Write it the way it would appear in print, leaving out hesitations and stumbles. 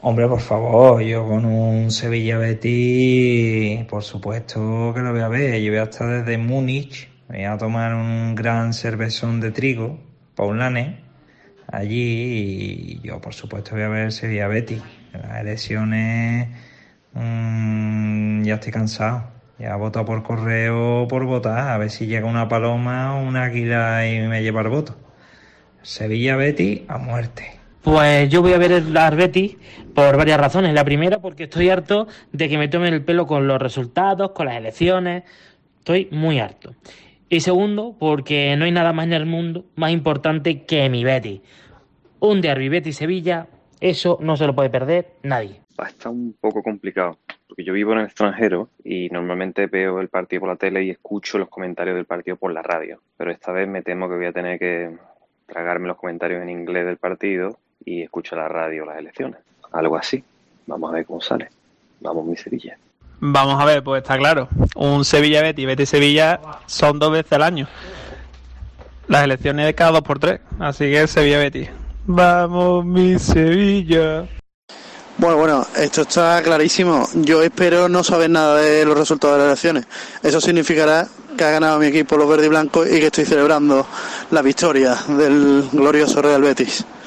Hombre, por favor, yo con un Sevilla Betis, por supuesto que lo voy a ver. Yo voy a estar desde Múnich, voy a tomar un gran cervezón de trigo, Paulanes, allí, y yo por supuesto voy a ver Sevilla Betis. Las elecciones, ya estoy cansado. Ya he votado por correo por votar, a ver si llega una paloma o un águila y me lleva el voto. Sevilla Betis a muerte. Pues yo voy a ver el Betis por varias razones. La primera, porque estoy harto de que me tomen el pelo con los resultados, con las elecciones. Estoy muy harto. Y segundo, porque no hay nada más en el mundo más importante que mi Betis. Un derbi Betis-Sevilla, eso no se lo puede perder nadie. Va a estar un poco complicado, porque yo vivo en el extranjero y normalmente veo el partido por la tele y escucho los comentarios del partido por la radio. Pero esta vez me temo que voy a tener que tragarme los comentarios en inglés del partido y escuchar la radio las elecciones. Algo así. Vamos a ver cómo sale. Vamos, mi Sevilla. Vamos a ver, pues está claro. Un Sevilla-Betis, Betis-Sevilla son 2 veces al año. Las elecciones de cada 2 por 3. Así que Sevilla-Betis. Vamos, mi Sevilla. Bueno, esto está clarísimo. Yo espero no saber nada de los resultados de las elecciones. Eso significará que ha ganado mi equipo, los verdes y blancos, y que estoy celebrando la victoria del glorioso Real Betis.